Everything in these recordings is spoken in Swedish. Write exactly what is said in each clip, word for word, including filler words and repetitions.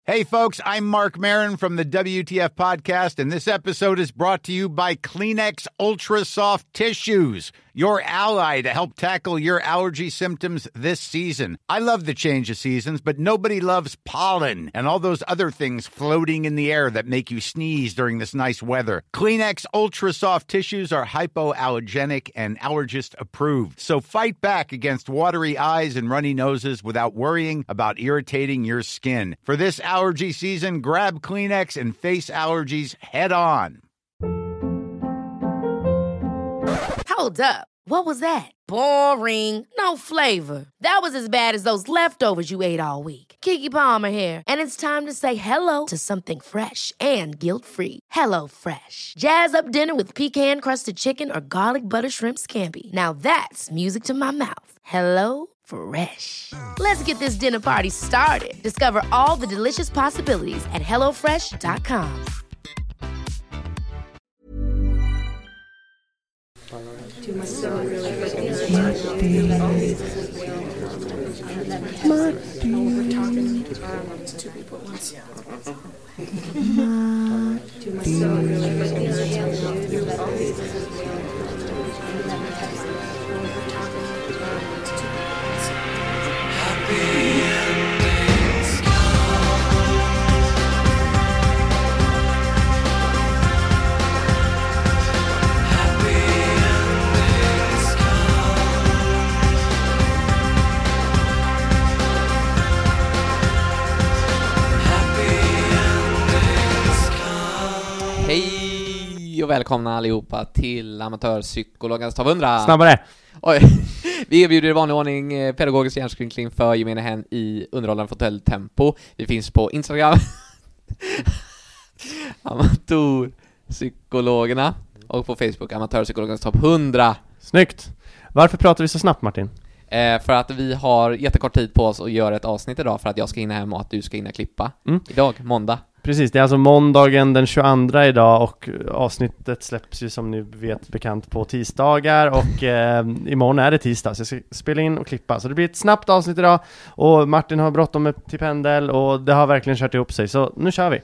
Hey folks, I'm Mark Maron from the W T F podcast, and this episode is brought to you by Kleenex Ultra Soft Tissues, your ally to help tackle your allergy symptoms this season. I love the change of seasons, but nobody loves pollen and all those other things floating in the air that make you sneeze during this nice weather. Kleenex Ultra Soft Tissues are hypoallergenic and allergist approved, so fight back against watery eyes and runny noses without worrying about irritating your skin. For this allergy season, grab Kleenex and face allergies head on. Hold up. What was that? Boring. No flavor. That was as bad as those leftovers you ate all week. Keke Palmer here, and it's time to say hello to something fresh and guilt-free. Hello Fresh. Jazz up dinner with pecan-crusted chicken or garlic butter shrimp scampi. Now that's music to my mouth. Hello Fresh. Let's get this dinner party started. Discover all the delicious possibilities at hello fresh dot com. Hej och välkomna allihopa till Amatörpsykologens topp hundra. Snabbare. Oj. Vi erbjuder i vanlig ordning pedagogisk hjärnskrynkling för gemene hen i underhållande fåtölj-tempo. Vi finns på Instagram Amatörpsykologerna och på Facebook Amatörpsykologens topp hundra. Snyggt. Varför pratar vi så snabbt, Martin? Eh, för att vi har jättekort tid på oss att göra ett avsnitt idag, för att jag ska hinna hem och att du ska hinna klippa mm. idag, måndag. Precis, det är alltså måndagen den tjugoandra idag och avsnittet släpps ju som ni vet bekant på tisdagar och eh, imorgon är det tisdag så jag ska spela in och klippa. Så det blir ett snabbt avsnitt idag och Martin har bråttom med till pendel och det har verkligen kört ihop sig, så nu kör vi.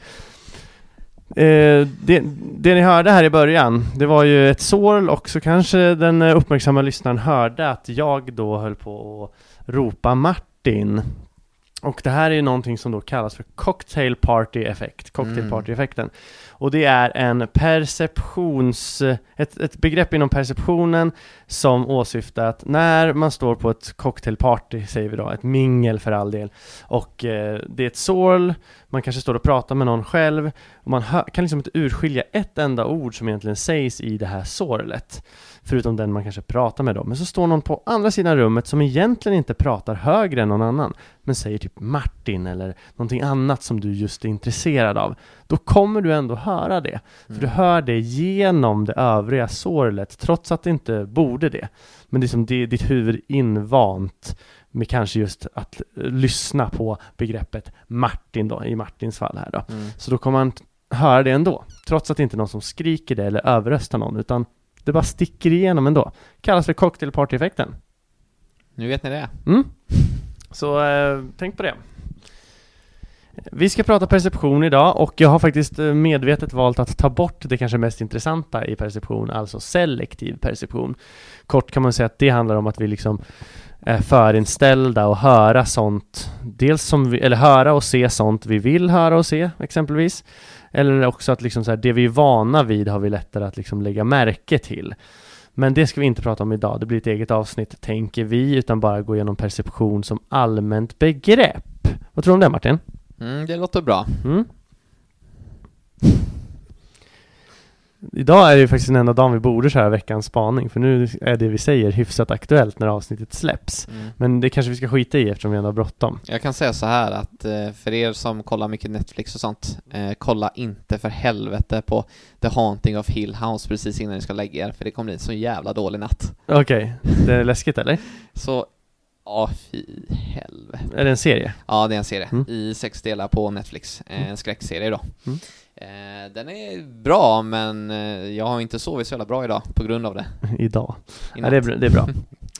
Eh, det, det ni hörde här i början, det var ju ett sorl och så kanske den uppmärksamma lyssnaren hörde att jag då höll på att ropa Martin. Och det här är ju någonting som då kallas för cocktail party effekt, cocktail party effekten. Och det är en perceptions ett, ett begrepp inom perceptionen som åsyftar att när man står på ett cocktailparty, säger vi då, ett mingel för all del, och eh, det är ett sorl, man kanske står och pratar med någon själv och man hör, kan liksom inte urskilja ett enda ord som egentligen sägs i det här sorlet, förutom den man kanske pratar med då. Men så står någon på andra sidan rummet som egentligen inte pratar högre än någon annan, men säger typ Martin eller någonting annat som du just är intresserad av. Då kommer du ändå höra det. För mm. du hör det genom det övriga sorlet, trots att det inte borde det. Men det är som det, ditt huvud invant med kanske just att lyssna på begreppet Martin då, i Martins fall här då. Mm. Så då kommer man höra det ändå, trots att det inte är någon som skriker det eller överröstar någon, utan det bara sticker igenom ändå. Kallas för cocktail party-effekten. Nu vet ni det. Mm. Så eh, tänk på det. Vi ska prata perception idag och jag har faktiskt medvetet valt att ta bort det kanske mest intressanta i perception, alltså selektiv perception. Kort kan man säga att det handlar om att vi liksom är förinställda och höra sånt, dels som vi, eller höra och se sånt vi vill höra och se exempelvis. Eller också att liksom så här, det vi är vana vid har vi lättare att liksom lägga märke till. Men det ska vi inte prata om idag. Det blir ett eget avsnitt, tänker vi, utan bara gå igenom perception som allmänt begrepp. Vad tror du om det, Martin? Mm, det låter bra. Mm. Idag är det ju faktiskt den enda dagen vi borde köra veckans spaning, för nu är det vi säger hyfsat aktuellt när avsnittet släpps. Mm. Men det kanske vi ska skita i eftersom vi ändå har bråttom. Jag kan säga så här att för er som kollar mycket Netflix och sånt, eh, kolla inte för helvete på The Haunting of Hill House precis innan ni ska lägga er, för det kommer bli en så jävla dålig natt. Okej, okay. Det är läskigt eller? Så, ja fy helvete. Är det en serie? Ja, det är en serie. Mm. I sex delar på Netflix. Eh, en skräckserie då. Mm. Eh, den är bra, men eh, jag har inte sovit så jävla bra idag på grund av det. Idag? Ja, det, är, det är bra.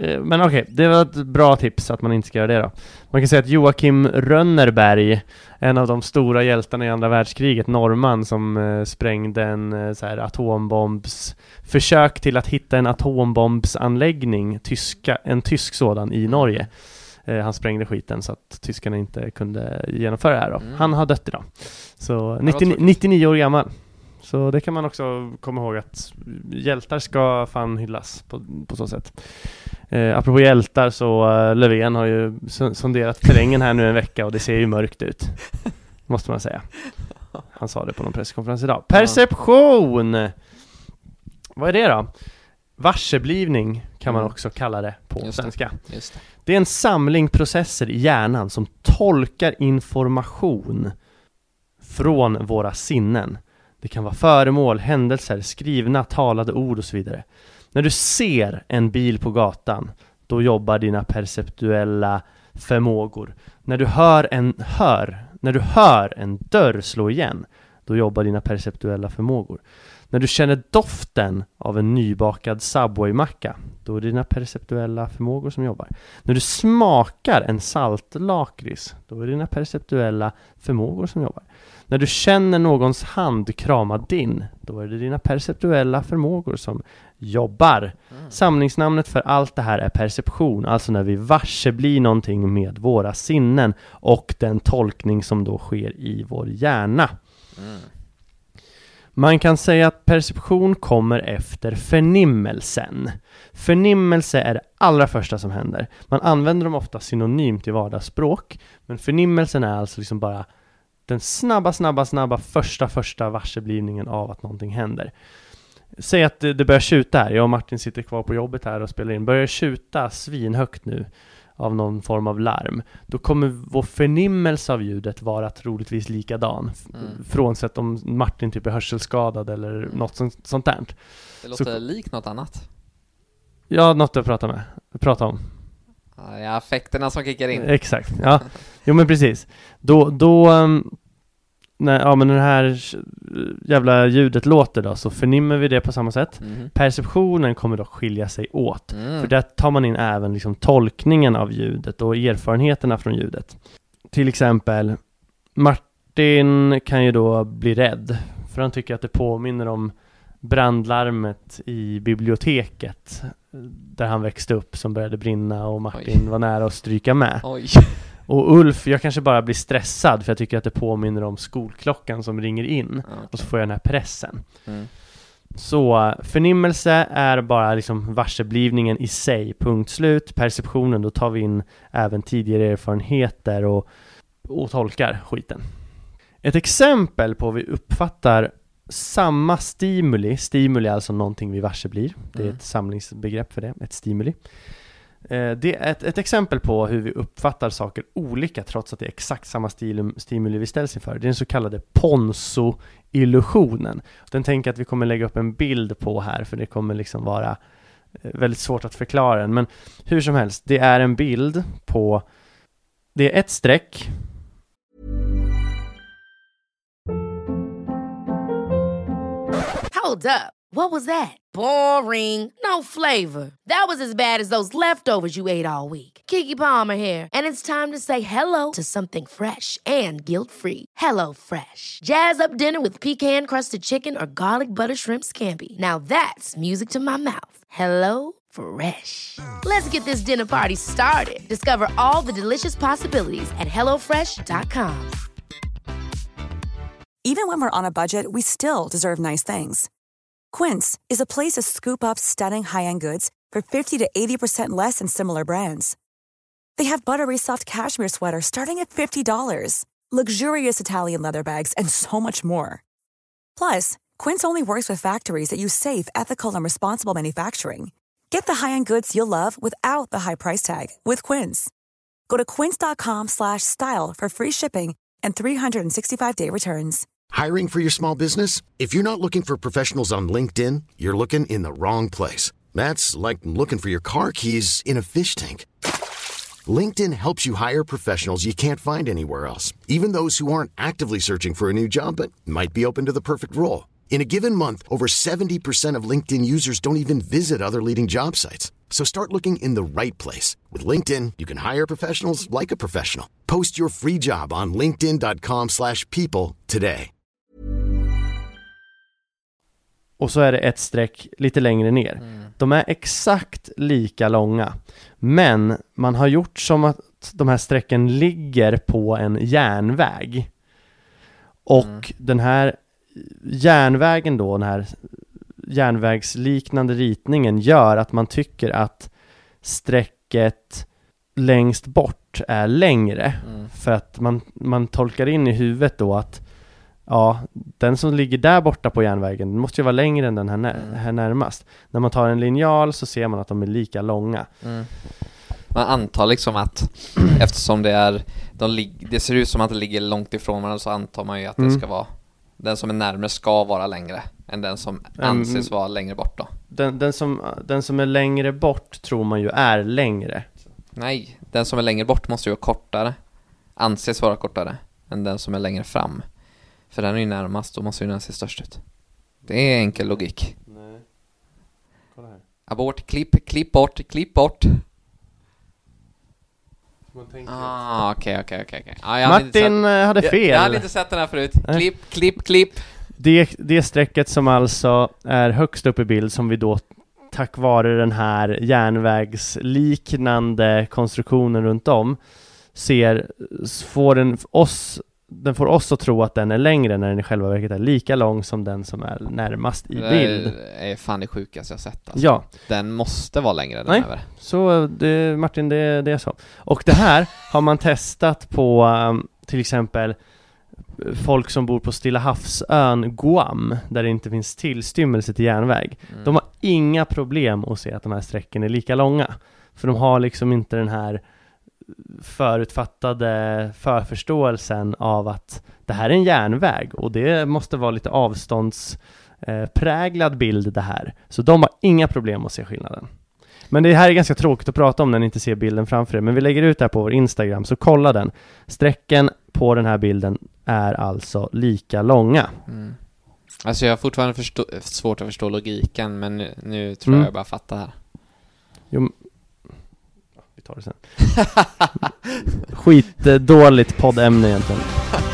Men okej, okay, det var ett bra tips att man inte ska göra det då. Man kan säga att Joakim Rönnerberg, en av de stora hjältarna i andra världskriget, norrman som eh, sprängde en eh, så här, atombombs försök till att hitta en atombombsanläggning, tyska, en tysk sådan i Norge. Eh, han sprängde skiten så att tyskarna inte kunde genomföra det här då. Mm. Han har dött idag. Så nittio, nittionio år gammal. Så det kan man också komma ihåg att hjältar ska fan hyllas på, på så sätt. Eh, apropå hjältar så uh, Löfven har ju sonderat terrängen här nu en vecka och det ser ju mörkt ut. Måste man säga. Han sa det på någon presskonferens idag. Perception! Vad är det då? Varseblivning kan man också kalla det på just svenska. Det, just det. Det är en samling processer i hjärnan som tolkar information från våra sinnen. Det kan vara föremål, händelser, skrivna, talade ord och så vidare. När du ser en bil på gatan, då jobbar dina perceptuella förmågor. När du hör en hör, när du hör en dörr slå igen, då jobbar dina perceptuella förmågor. När du känner doften av en nybakad Subway-macka, då är det dina perceptuella förmågor som jobbar. När du smakar en saltlakrits, då är det dina perceptuella förmågor som jobbar. När du känner någons hand krama din, då är det dina perceptuella förmågor som jobbar. Mm. Samlingsnamnet för allt det här är perception, alltså när vi varse blir någonting med våra sinnen och den tolkning som då sker i vår hjärna. Mm. Man kan säga att perception kommer efter förnimmelsen. Förnimmelse är det allra första som händer. Man använder dem ofta synonymt i vardagsspråk, men förnimmelsen är alltså liksom bara den snabba, snabba, snabba första, första varseblivningen av att någonting händer. Säg att det, det börjar tjuta här. Jag och Martin sitter kvar på jobbet här och spelar in. Börjar tjuta svinhögt nu av någon form av larm. Då kommer vår förnimmelse av ljudet vara troligtvis likadan. Mm. Frånsett om Martin typ är hörselskadad eller mm. något sånt, sånt där. Det låter Så, likt något annat. Ja, något att prata med. Prata om. Ja, effekterna som kickar in. Exakt, ja. Jo men precis. Då, då um, när, ja, men när det här jävla ljudet låter då, så förnimmer vi det på samma sätt. Mm. Perceptionen kommer då skilja sig åt. Mm. För där tar man in även liksom tolkningen av ljudet och erfarenheterna från ljudet. Till exempel, Martin kan ju då bli rädd. För han tycker att det påminner om brandlarmet i biblioteket där han växte upp som började brinna och Martin Oj. var nära att stryka med. Oj. Och Ulf, jag kanske bara blir stressad för jag tycker att det påminner om skolklockan som ringer in. Okay. Och så får jag den här pressen. Mm. Så förnimmelse är bara liksom varseblivningen i sig, punkt slut. Perceptionen, då tar vi in även tidigare erfarenheter och, och tolkar skiten. Ett exempel på hur vi uppfattar samma stimuli, stimuli är alltså någonting vi varse blir. Det är mm. ett samlingsbegrepp för det, ett stimuli. Eh, det är ett, ett exempel på hur vi uppfattar saker olika trots att det är exakt samma stil, stimuli vi ställs inför. Det är den så kallade Ponzo-illusionen. Den tänker att vi kommer lägga upp en bild på här för det kommer liksom vara eh, väldigt svårt att förklara den. Men hur som helst, det är en bild på, det är ett streck. Hold up. What was that? Boring. No flavor. That was as bad as those leftovers you ate all week. Keke Palmer here, and it's time to say hello to something fresh and guilt-free. Hello Fresh. Jazz up dinner with pecan-crusted chicken or garlic butter shrimp scampi. Now that's music to my mouth. Hello Fresh. Let's get this dinner party started. Discover all the delicious possibilities at hello fresh dot com. Even when we're on a budget, we still deserve nice things. Quince is a place to scoop up stunning high-end goods for fifty to eighty percent less than similar brands. They have buttery soft cashmere sweaters starting at fifty dollars, luxurious Italian leather bags, and so much more. Plus, Quince only works with factories that use safe, ethical, and responsible manufacturing. Get the high-end goods you'll love without the high price tag with Quince. Go to quince.com slash style for free shipping and three sixty-five day returns. Hiring for your small business? If you're not looking for professionals on LinkedIn, you're looking in the wrong place. That's like looking for your car keys in a fish tank. LinkedIn helps you hire professionals you can't find anywhere else, even those who aren't actively searching for a new job but might be open to the perfect role. In a given month, over seventy percent of LinkedIn users don't even visit other leading job sites. So start looking in the right place. With LinkedIn, you can hire professionals like a professional. Post your free job on linkedin dot com slash people today. Och så är det ett streck lite längre ner. Mm. De är exakt lika långa. Men man har gjort som att de här strecken ligger på en järnväg. Och mm. den här järnvägen då, den här järnvägsliknande ritningen gör att man tycker att strecket längst bort är längre. Mm. För att man, man tolkar in i huvudet då att ja, den som ligger där borta på järnvägen måste ju vara längre än den här, när, mm. här närmast. När man tar en linjal så ser man att de är lika långa. Mm. Man antar liksom att eftersom det är de lig- det ser ut som att det ligger långt ifrån varandra, så antar man ju att mm. det ska vara den som är närmare ska vara längre än den som anses vara längre bort då. Den, den, som, den som är längre bort tror man ju är längre. Nej, den som är längre bort måste ju vara kortare. Anses vara kortare än den som är längre fram. För den är ju närmast, då måste ju den se störst ut. Det är enkel logik. Nej. Kolla här. Abort, klipp, klipp bort, klipp bort. Ah, okej, okej, okej. Martin hade, hade fel. Jag, jag hade inte sett den här förut. Klipp, klipp, klipp. Det, det strecket som alltså är högst upp i bild, som vi då tack vare den här järnvägsliknande konstruktionen runt om ser, får den oss den får oss att tro att den är längre när den i själva verket är lika lång som den som är närmast i bild. Det är fan det sjukaste jag sett. Alltså. Ja. Den måste vara längre. Den Nej, över. så det, Martin, det, det är så. Och det här har man testat på um, till exempel folk som bor på Stilla havsön Guam, där det inte finns tillstymmelse till järnväg. Mm. De har inga problem att se att de här sträcken är lika långa. För de har liksom inte den här förutfattade förförståelsen av att det här är en järnväg och det måste vara lite avståndspräglad bild det här. Så de har inga problem att se skillnaden. Men det här är ganska tråkigt att prata om när ni inte ser bilden framför er. Men vi lägger ut det här på vår Instagram, så kolla den. Strecken på den här bilden är alltså lika långa. Mm. Alltså jag har fortfarande förstå- svårt att förstå logiken, men nu, nu tror mm. jag jag bara fattar här. Jo, vi tar det sen. Skitdåligt poddämne egentligen.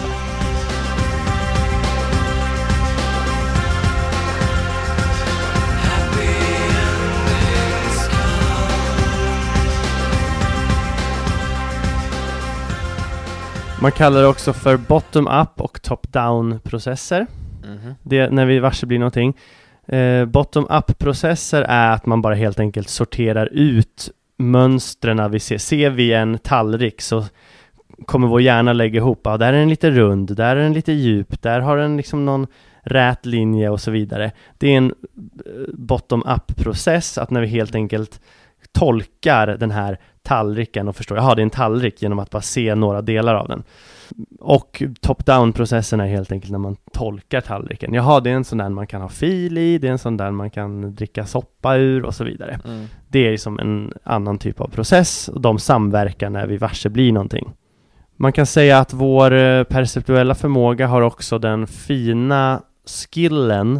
Man kallar det också för bottom-up och top-down-processer. Mm-hmm. Det när vi varse blir någonting. Eh, bottom-up-processer är att man bara helt enkelt sorterar ut mönstren vi ser. Ser vi en tallrik så kommer vår hjärna lägga ihop. Ja, där är den lite rund, där är den lite djup, där har den liksom någon rät linje och så vidare. Det är en bottom-up-process, att när vi helt enkelt tolkar den här tallriken och förstår, jaha, det är en tallrik, genom att bara se några delar av den. Och top-down-processen är helt enkelt när man tolkar tallriken. Jaha, det är en sån där man kan ha fil i, det är en sån där man kan dricka soppa ur och så vidare. Mm. Det är som en annan typ av process, och de samverkar när vi varse blir någonting. Man kan säga att vår perceptuella förmåga har också den fina skillen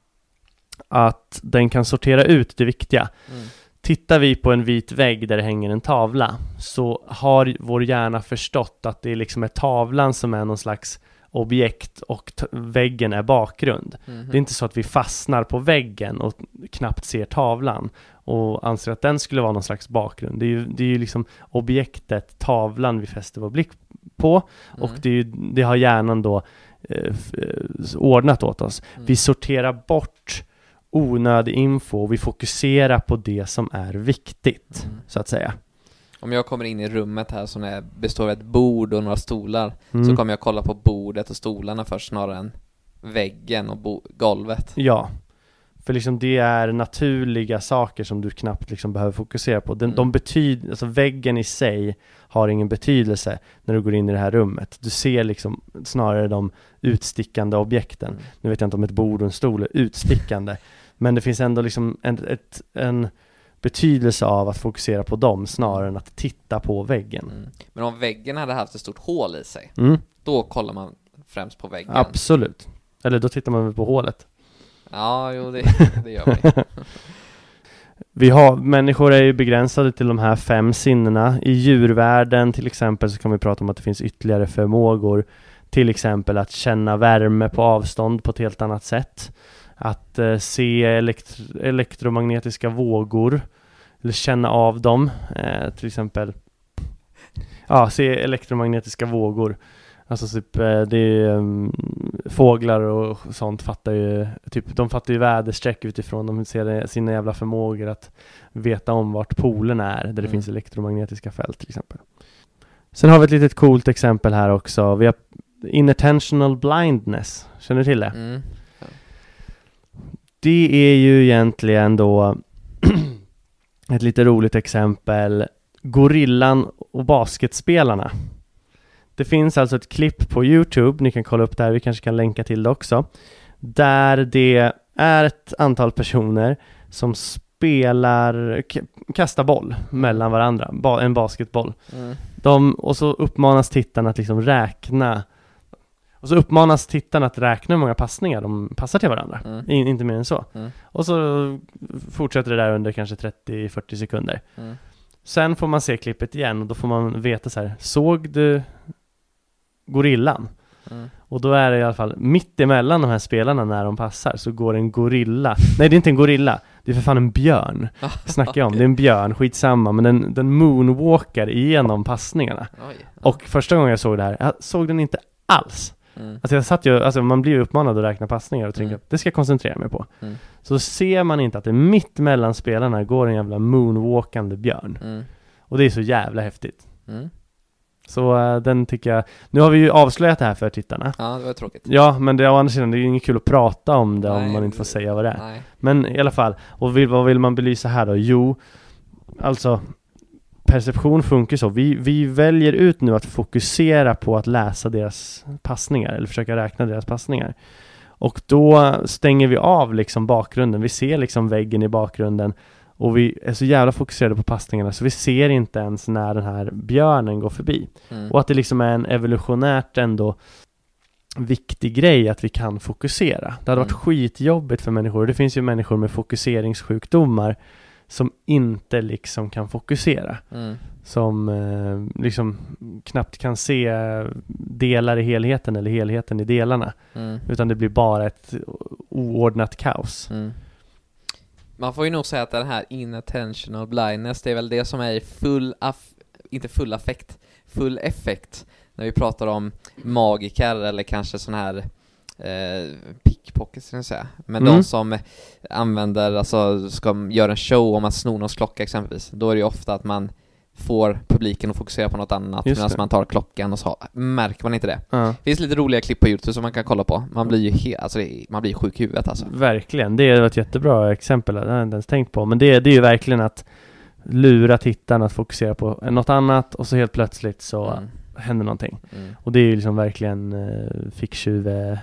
att den kan sortera ut det viktiga. Mm. Tittar vi på en vit vägg där det hänger en tavla, så har vår hjärna förstått att det liksom är tavlan som är någon slags objekt och t- väggen är bakgrund. Mm-hmm. Det är inte så att vi fastnar på väggen och knappt ser tavlan och anser att den skulle vara någon slags bakgrund. Det är ju, det är ju liksom objektet, tavlan vi fäster vår blick på, mm. och det, är ju, det har hjärnan då eh, ordnat åt oss. Mm. Vi sorterar bort onödig info och vi fokuserar på det som är viktigt, mm. så att säga. Om jag kommer in i rummet här som är, består av ett bord och några stolar, mm. så kommer jag kolla på bordet och stolarna först snarare än väggen och bo- golvet. Ja, för liksom det är naturliga saker som du knappt liksom behöver fokusera på. Den, mm. de betyd- alltså väggen i sig har ingen betydelse när du går in i det här rummet. Du ser liksom snarare de utstickande objekten. Mm. Nu vet jag inte om ett bord och en stol är utstickande, men det finns ändå liksom en, ett, en betydelse av att fokusera på dem snarare än att titta på väggen. Mm. Men om väggen hade haft ett stort hål i sig, mm. då kollar man främst på väggen. Absolut. Eller då tittar man väl på hålet. Ja, jo, det, det gör vi. vi har, människor är ju begränsade till de här fem sinnena. I djurvärlden till exempel så kan vi prata om att det finns ytterligare förmågor. Till exempel att känna värme på avstånd på ett helt annat sätt. Att eh, se elekt- elektromagnetiska vågor. Eller känna av dem. Eh, till exempel ja, se elektromagnetiska vågor. Alltså typ, det är um, fåglar och sånt fattar ju typ, de fattar ju väderstreck utifrån, de ser sina jävla förmågor att veta om vart polerna är, där det mm. finns elektromagnetiska fält till exempel. Sen har vi ett litet coolt exempel här också. Vi har inattentional blindness. Känner du till det? Mm. Ja. Det är ju egentligen då ett lite roligt exempel. Gorillan och basketspelarna. Det finns alltså ett klipp på YouTube, ni kan kolla upp där, vi kanske kan länka till det också, där det är ett antal personer som spelar, k- kastar boll mellan varandra, ba- en basketboll. Mm. De, och så uppmanas tittarna att liksom räkna, och så uppmanas tittarna att räkna hur många passningar de passar till varandra, mm. In, inte mer än så. Mm. Och så fortsätter det där under kanske trettio till fyrtio sekunder. Mm. Sen får man se klippet igen och då får man veta så här, såg du gorillan? Mm. Och då är det i alla fall mitt emellan de här spelarna när de passar så går en gorilla. Nej, det är inte en gorilla. Det är för fan en björn. Snackar jag om. Okay. Det är en björn, skitsamma. Men den, den moonwalkar igenom passningarna. Oj, ja. Och första gången jag såg det här, jag såg den inte alls. Mm. Alltså jag satt ju, alltså man blir ju uppmanad att räkna passningar och tänka mm. att det ska jag koncentrera mig på. Mm. Så ser man inte att det mitt mellan spelarna går en jävla moonwalkande björn. Mm. Och det är så jävla häftigt. Mm. Så uh, den tycker jag... Nu har vi ju avslöjat det här för tittarna. Ja, det var tråkigt. Ja, men det, å andra sidan, det är ju inget kul att prata om det. Nej, om man inte får säga vad det är. Nej. Men i alla fall, och vill, vad vill man belysa här då? Jo, alltså perception funkar så. Vi, vi väljer ut nu att fokusera på att läsa deras passningar. Eller försöka räkna deras passningar. Och då stänger vi av liksom bakgrunden. Vi ser liksom väggen i bakgrunden. Och vi är så jävla fokuserade på passningarna så vi ser inte ens när den här björnen går förbi. Mm. Och att det liksom är en evolutionärt ändå viktig grej att vi kan fokusera. Det hade varit mm. skitjobbigt för människor. Det finns ju människor med fokuseringssjukdomar som inte liksom kan fokusera. Mm. Som eh, liksom knappt kan se delar i helheten eller helheten i delarna. Mm. Utan det blir bara ett oordnat kaos. Mm. Man får ju nog säga att den här inattentional blindness, det är väl det som är full aff- inte full affekt, full effekt när vi pratar om magiker eller kanske sån här eh, pickpockets, ska jag säga. Men mm. de som använder, alltså ska göra en show om att sno någons klocka exempelvis, då är det ju ofta att man får publiken att fokusera på något annat medan man tar klockan och så märker man inte det. Uh. Det finns lite roliga klipp på YouTube som man kan kolla på. Man blir ju he- alltså det, man blir sjuk i huvudet alltså. Verkligen, det är ett jättebra exempel. Det har jag inte ens tänkt på. Men det, det är ju verkligen att lura tittarna att fokusera på något annat och så helt plötsligt så mm. händer någonting. Mm. Och det är ju liksom verkligen uh, ficktjuv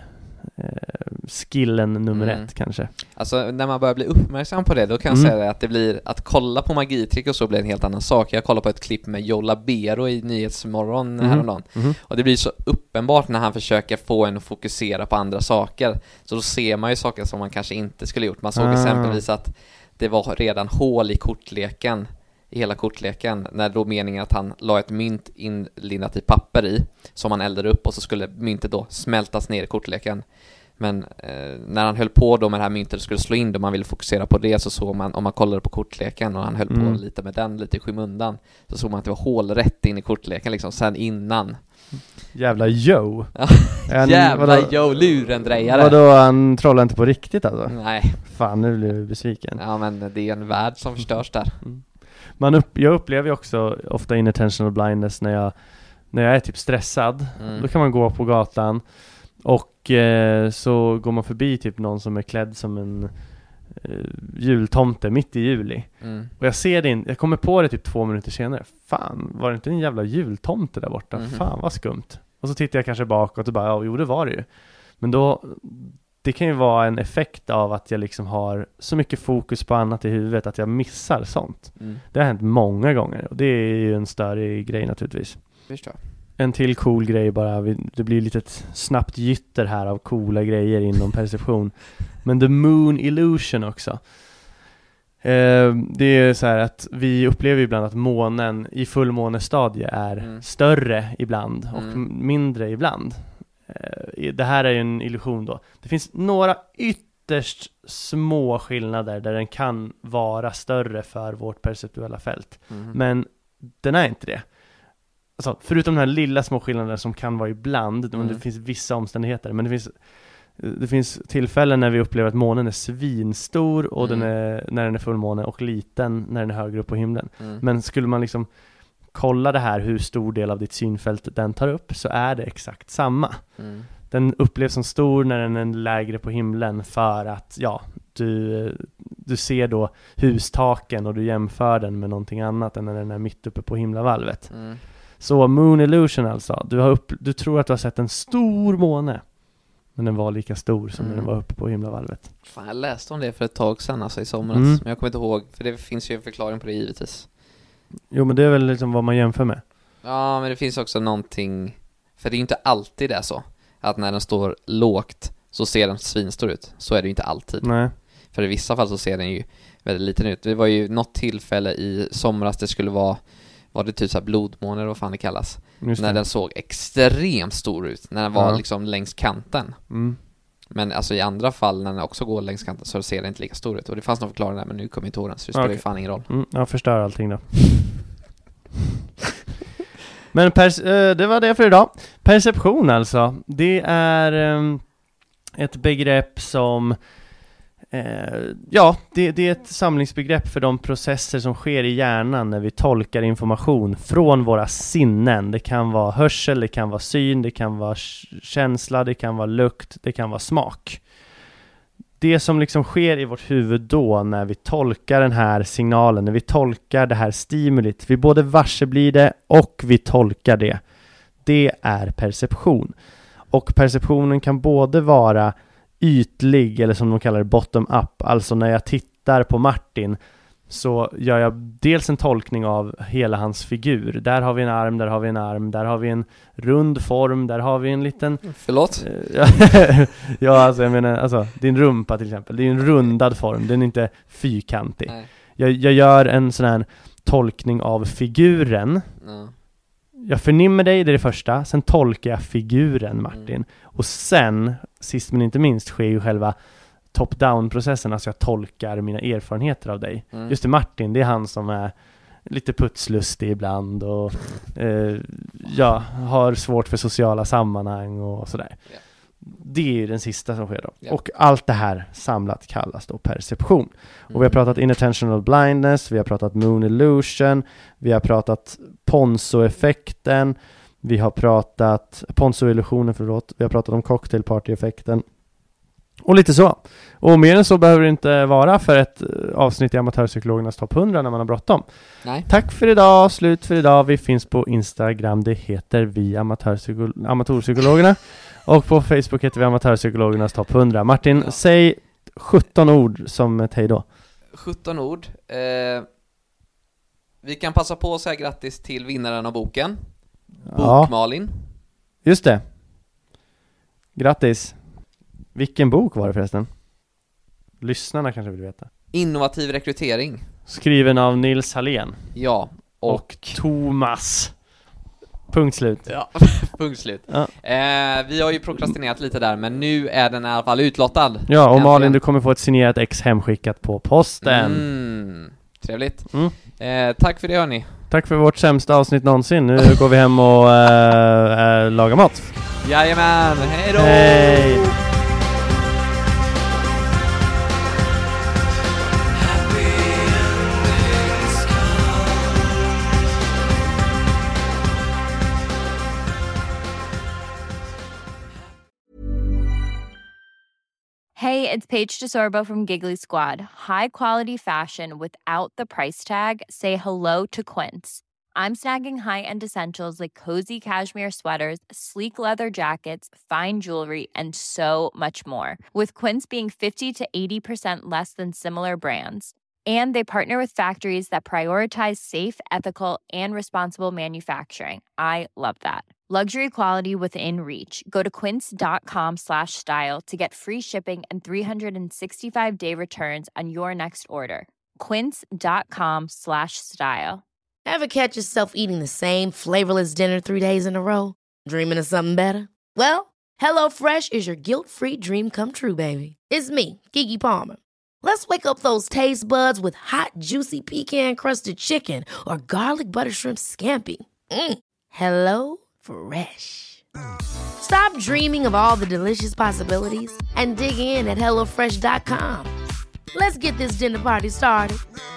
skillen nummer mm. ett kanske. Alltså när man börjar bli uppmärksam på det, då kan jag mm. säga att det blir att kolla på magitrick och så blir en helt annan sak. Jag kollar på ett klipp med Joe Labero i Nyhetsmorgon mm. häromdagen. Mm. Och det blir så uppenbart när han försöker få en att fokusera på andra saker. Så då ser man ju saker som man kanske inte skulle gjort. Man såg ah. exempelvis att det var redan hål i kortleken, i hela kortleken, när då meningen att han la ett mynt inlindat i papper i som han eldade upp och så skulle myntet då smältas ner i kortleken. Men eh, när han höll på då med det här myntet och skulle slå in då man ville fokusera på det, så såg man, om man kollade på kortleken och han höll mm. på lite med den lite i skymundan, så såg man att det var hål rätt in i kortleken liksom, sen innan. Jävla Joe. en, Jävla vadå, Joe, lurendrejare. Vadå, han trollar inte på riktigt alltså? Nej. Fan, nu blir jag besviken. Ja, men det är en värld som förstörs där. Mm. Man upp, jag upplever ju också ofta inattentional blindness när jag, när jag är typ stressad. Mm. Då kan man gå på gatan och eh, så går man förbi typ någon som är klädd som en eh, jultomte mitt i juli. Mm. Och jag ser det in, jag kommer på det typ två minuter senare. Fan, var det inte en jävla jultomte där borta? Mm. Fan, vad skumt. Och så tittar jag kanske bakåt och bara, ja, jo det var det ju. Men då, det kan ju vara en effekt av att jag liksom har så mycket fokus på annat i huvudet att jag missar sånt. Mm. Det har hänt många gånger och det är ju en större grej naturligtvis. Förstår. En till cool grej bara, det blir lite ett snabbt gytter här av coola grejer inom perception. Men the moon illusion också. Eh, det är så här att vi upplever ibland att månen i fullmånestadie är mm. större ibland och mm. mindre ibland. Eh, det här är ju en illusion då. Det finns några ytterst små skillnader där den kan vara större för vårt perceptuella fält. Mm. Men den är inte det. Alltså, förutom de här lilla små skillnaderna som kan vara ibland, mm. det finns vissa omständigheter, men det finns Det finns tillfällen när vi upplever att månen är svinstor och mm. den är, när den är fullmåne och liten när den är högre upp på himlen. Mm. Men skulle man liksom kolla det här, hur stor del av ditt synfält den tar upp, så är det exakt samma. Mm. Den upplevs som stor när den är lägre på himlen för att ja, du, du ser då hustaken och du jämför den med någonting annat än när den är mitt uppe på himlavalvet. Mm. Så Moon Illusion alltså, du, har upp, du tror att du har sett en stor måne. Men den var lika stor som mm. när den var uppe på himlavalvet. Fan, jag läste om det för ett tag sedan, alltså i somras. Mm. Men jag kommer inte ihåg, för det finns ju en förklaring på det givetvis. Jo, men det är väl liksom vad man jämför med. Ja, men det finns också någonting. För det är ju inte alltid det så. Att när den står lågt så ser den svinstor ut. Så är det ju inte alltid. Nej. För i vissa fall så ser den ju väldigt liten ut. Det var ju något tillfälle i somras det skulle vara... Var det typ så här blodmåner, vad fan det kallas. Just när det. Den såg extremt stor ut. När den var ja. liksom längs kanten. Mm. Men alltså i andra fall när den också går längs kanten så ser den inte lika stor ut. Och det fanns någon förklaring där, men nu kommer inte ihåg den. Så det spelar okay. ju fan ingen roll. Mm, jag förstör allting då. Men pers- äh, det var det för idag. Perception alltså. Det är ähm, ett begrepp som... Eh, ja, det, det är ett samlingsbegrepp för de processer som sker i hjärnan när vi tolkar information från våra sinnen. Det kan vara hörsel, det kan vara syn, det kan vara känsla, det kan vara lukt, det kan vara smak. Det som liksom sker i vårt huvud då när vi tolkar den här signalen, när vi tolkar det här stimulit, vi både varse blir det och vi tolkar det. Det är perception. Och perceptionen kan både vara ytlig eller som de kallar det bottom up. Alltså när jag tittar på Martin så gör jag dels en tolkning av hela hans figur. Där har vi en arm, där har vi en arm, där har vi en rund form, där har vi en liten... Förlåt? Ja, alltså jag menar, alltså, din rumpa till exempel. Det är en rundad form, den är inte fyrkantig. Jag, jag gör en sån här tolkning av figuren. Mm. Jag förnimmer dig, det är det första. Sen tolkar jag figuren, Martin. Mm. Och sen, sist men inte minst, sker ju själva top-down-processen. Alltså jag tolkar mina erfarenheter av dig. Mm. Just det, Martin, det är han som är lite putslustig ibland. Och eh, ja, har svårt för sociala sammanhang och sådär. Yeah. Det är ju den sista som sker då. Yeah. Och allt det här samlat kallas då perception. Mm. Och vi har pratat inattentional blindness, vi har pratat moon illusion, vi har pratat Ponzo-effekten, vi har pratat Ponzo-illusionen, förlåt, vi har pratat om cocktail party-effekten. Och lite så. Och mer än så behöver det inte vara för ett avsnitt i Amatörpsykologernas topp hundra när man har bråttom. Nej. Tack för idag, slut för idag. Vi finns på Instagram, det heter vi amatörpsykolo- Amatörpsykologerna. Och på Facebook heter vi Amatörpsykologernas topp hundra. Martin, ja. Säg sjutton ord som ett hej då. sjutton ord. Eh, vi kan passa på att säga grattis till vinnaren av boken. Bokmalin. Ja. Just det. Grattis. Vilken bok var det förresten? Lyssnarna kanske vill veta. Innovativ rekrytering. Skriven av Nils Hallén. Ja. Och, och Thomas. Punkt slut. Ja, punkt slut. Ja. Eh, vi har ju prokrastinerat lite där, men nu är den i alla fall utlottad. Ja, och Malin, Äntligen. Du kommer få ett signerat ex hemskickat på posten. Mm, trevligt. Mm. Eh, tack för det, hörni. Tack för vårt sämsta avsnitt någonsin. Nu går vi hem och äh, äh, lagar mat. Jajamän, hej då! Hej! Hey, it's Paige DeSorbo from Giggly Squad. High quality fashion without the price tag. Say hello to Quince. I'm snagging high-end essentials like cozy cashmere sweaters, sleek leather jackets, fine jewelry, and so much more. With Quince being fifty to eighty percent less than similar brands. And they partner with factories that prioritize safe, ethical, and responsible manufacturing. I love that. Luxury quality within reach. Go to quince.com slash style to get free shipping and three sixty-five day returns on your next order. quince.com slash style. Ever catch yourself eating the same flavorless dinner three days in a row? Dreaming of something better? Well, HelloFresh is your guilt-free dream come true, baby. It's me, Keke Palmer. Let's wake up those taste buds with hot, juicy pecan-crusted chicken or garlic butter shrimp scampi. Mm. Hello Fresh. Stop dreaming of all the delicious possibilities and dig in at hello fresh dot com. Let's get this dinner party started.